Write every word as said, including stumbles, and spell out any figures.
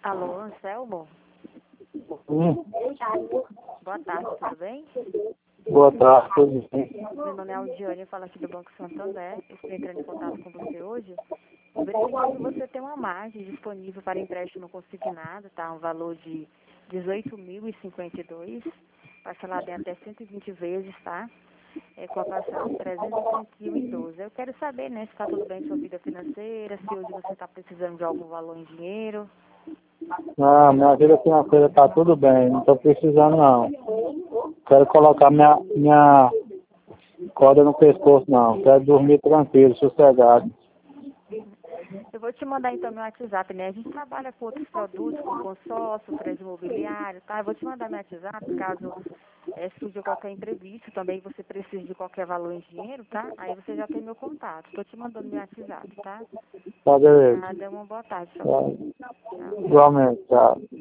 Alô, Anselmo? Sim. Boa tarde, tudo bem? Boa tarde, tudo bem? Meu nome é Aldiane, eu falo aqui do Banco Santander. Eu estou entrando em contato com você hoje. Eu verifiquei que você tem uma margem disponível para empréstimo consignado, tá? Um valor de dezoito mil e cinquenta e dois, parcelado em até cento e vinte vezes, tá? É, com a parcela de trezentos e trinta e um e doze. Eu quero saber, né, se está tudo bem com sua vida financeira, se hoje você está precisando de algum valor em dinheiro. Ah, minha vida financeira tá tudo bem, não tô precisando não. Quero colocar minha, minha corda no pescoço não. Quero dormir tranquilo, sossegado. Eu vou te mandar então meu WhatsApp, né? A gente trabalha com outros produtos, com consórcio, crédito imobiliário, tá? Eu vou te mandar meu WhatsApp, caso é, surja qualquer imprevisto, também você precisa de qualquer valor em dinheiro, tá? Aí você já tem meu contato. Estou te mandando meu WhatsApp, tá? Tá, beleza. Nada, uma boa tarde pra Tá. você. Tchau. Igualmente, tchau.